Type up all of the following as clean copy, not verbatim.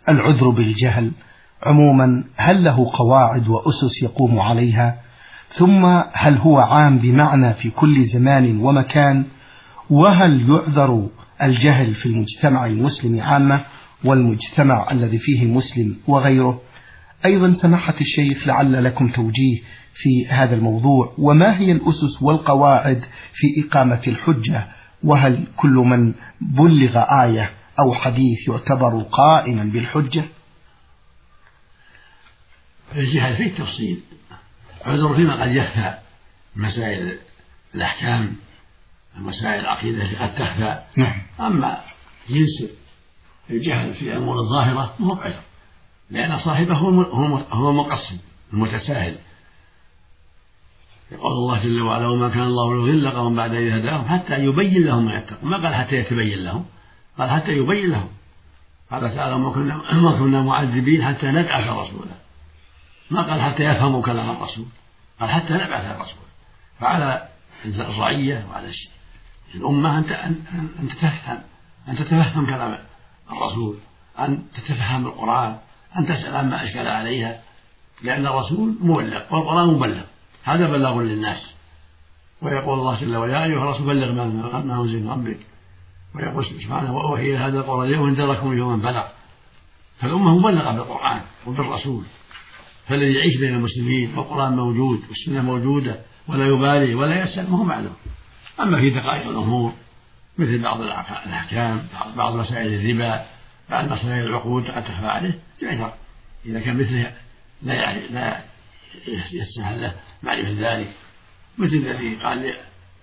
العذر بالجهل عموما هل له قواعد وأسس يقوم عليها؟ ثم هل هو عام بمعنى في كل زمان ومكان؟ وهل يعذر الجهل في المجتمع المسلم عامة والمجتمع الذي فيه مسلم وغيره؟ أيضا سماحة الشيخ لعل لكم توجيه في هذا الموضوع، وما هي الأسس والقواعد في إقامة الحجة؟ وهل كل من بلغ آية أو حديث يعتبر قائما بالحجة؟ الجهل فيه تفصيل، عذر فيما قد يخفى، مسائل الأحكام ومسائل العقيدة التي قد تخفى. أما جنس الجهل في الأمور الظاهرة هو عذر، لأن صاحبه هو المقصد المتساهل. يقول الله جل وعلا: وما كان الله ليضل قوما بعد إذ هداهم حتى يبين لهم ما يتقون. ما قال حتى يتبين لهم، قال حتى يبين لهم. قال تعالى: ما كنا معذبين حتى نبعث رسولا. ما قال حتى يفهموا كلام الرسول، قال حتى نبعث الرسول. فعلى الرعية وعلى الأمة أن تتفهم كلام الرسول، أن تتفهم القرآن، أن تسأل عما أشكل عليها، لأن الرسول مبلغ والقرآن مبلغ، هذا بلاغ للناس. ويقول الله جل وعلا: يا أيها الرسول بلغ ما أنزل من ربك. ويقول سبحانه: وأوحي هذا القرآن لأنذركم به ومن بلغ. فالأمة مبلغة بالقرآن وبالرسول، فالذي يعيش بين المسلمين والقرآن موجود والسنة موجودة ولا يبالي ولا يسأل ما هو معلوم. أما في دقائق الأمور مثل بعض الأحكام، بعض مسائل الربا، بعض مسائل العقود قد تخفى عليه يعذر إذا كان مثله لا يسمح له معرفة ذلك، مثل الذي قال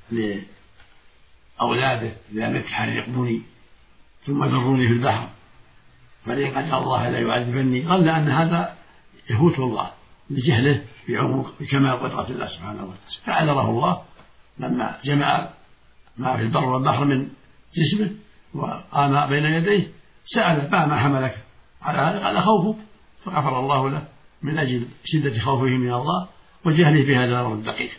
لأولاده: إذا مت حرقوني ثم ذروني في البحر فلئن قدر الله لا يعذبني. ظن أن هذا يفوت الله لجهله بكمال قدرة الله سبحانه وتعالى، فعذره الله لما جمع ما في البر والبحر من جسمه وقام بين يديه، سأل: ما حملك على هذا؟ قال: خوفك. فغفر الله له من أجل شدة خوفه من الله وجهله بهذا الأمر الدقيق.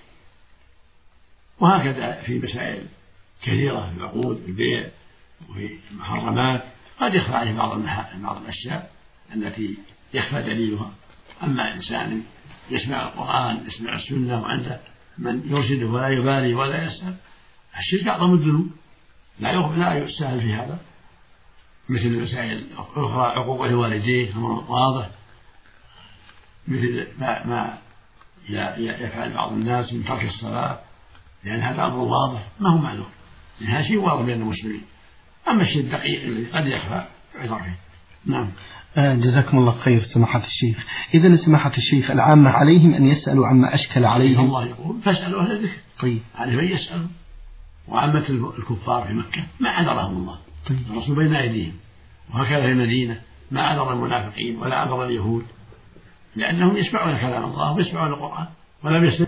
وهكذا في مسائل كثيرة في العقود، في البيع وفي المحرمات قد يخفى عليه بعض الأشياء التي يخفى دليلها. أما إنسان يسمع القرآن يسمع السنة وعنده من يرشده ولا يبالي ولا يسأل، الشرك أعظم الذنوب، لا يسهل في هذا. مثل المسائل الأخرى عقوق الوالدين أمر واضح، مثل ما يفعل بعض الناس من ترك الصلاة، لأن هذا أمر واضح ما هو معلوم، هذا شيء واضح بين المسلمين. أما الشيء الدقيق الذي قد يخفى يعذر فيه. نعم. جزاكم الله خير سماحة الشيخ. إذن سماحة الشيخ العامة عليهم أن يسألوا عما أشكل عليهم. الله يقول: فاسألوا أهل الذكر. طيب. على من يسألوا. وعامة الكفار في مكة ما عذرهم الله. طيب. الرسول بين أيديهم. وهكذا في المدينة ما عذر المنافقين ولا عذر اليهود، لأنهم يسمعون كلام الله ويسمعون القرآن ولم يسمعوا